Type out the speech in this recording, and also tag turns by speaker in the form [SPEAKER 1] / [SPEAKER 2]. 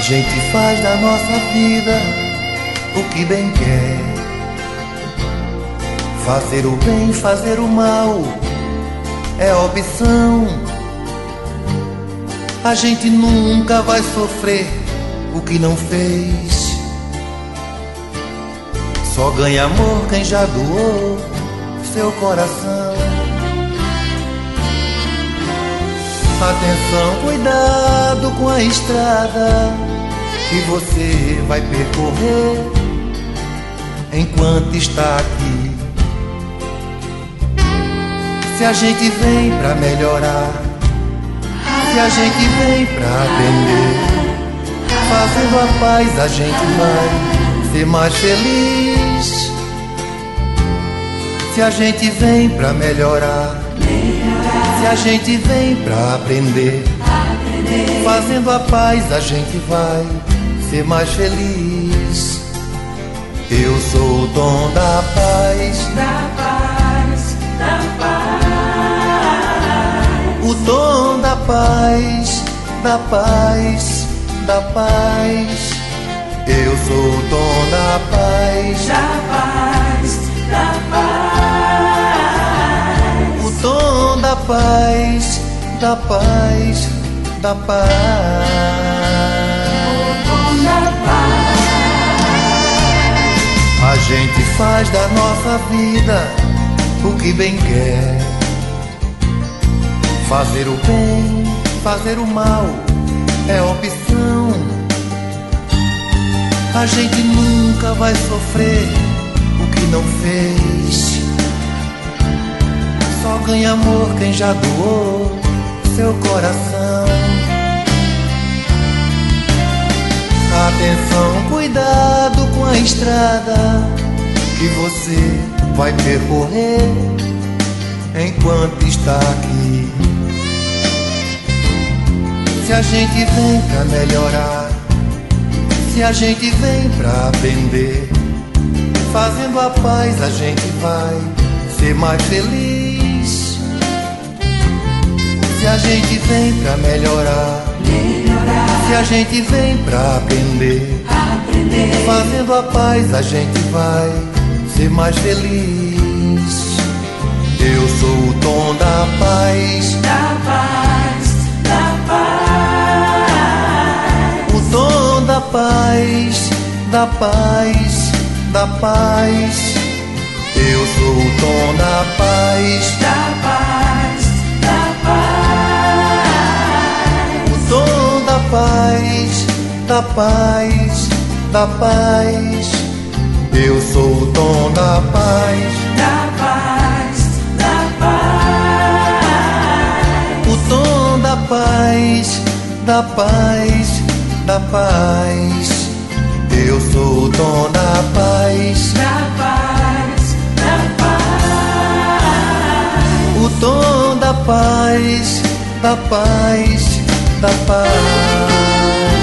[SPEAKER 1] gente faz da nossa vida o que bem quer. Fazer o bem, fazer o mal é opção. A gente nunca vai sofrer o que não fez. Só ganha amor quem já doou seu coração. Atenção, cuidado com a estrada que você vai percorrer enquanto está aqui. Se a gente vem pra melhorar, se a gente vem pra aprender, fazendo a paz a gente vai ser mais feliz. Se a gente vem pra melhorar, se a gente vem pra aprender, fazendo a paz a gente vai ser mais feliz. Eu sou o dom da paz,
[SPEAKER 2] da paz, da paz.
[SPEAKER 1] O dom da paz, da paz, da paz. Eu sou o dom da paz,
[SPEAKER 2] da paz, da paz.
[SPEAKER 1] O dom da paz, da paz, da paz.
[SPEAKER 2] O dom da paz.
[SPEAKER 1] A gente faz da nossa vida o que bem quer. Fazer o bem, fazer o mal é opção. A gente nunca vai sofrer o que não fez. Só ganha amor quem já doou seu coração. Atenção, cuidado com a estrada que você vai percorrer enquanto está aqui. Se a gente vem pra melhorar, se a gente vem pra aprender, fazendo a paz a gente vai ser mais feliz. Se a gente vem pra melhorar, se a gente vem pra aprender, fazendo a paz a gente vai ser mais feliz. Eu sou o dom da paz,
[SPEAKER 2] da paz, da paz.
[SPEAKER 1] O dom da paz, da paz, da paz. Eu sou o dom da paz,
[SPEAKER 2] da paz, da paz.
[SPEAKER 1] O dom da paz, da paz, da paz. Eu sou o dom da paz,
[SPEAKER 2] da paz, da paz.
[SPEAKER 1] o dom da paz, da paz, da paz. Eu sou o dom da paz,
[SPEAKER 2] da paz, da paz.
[SPEAKER 1] o dom da paz, da paz, da paz.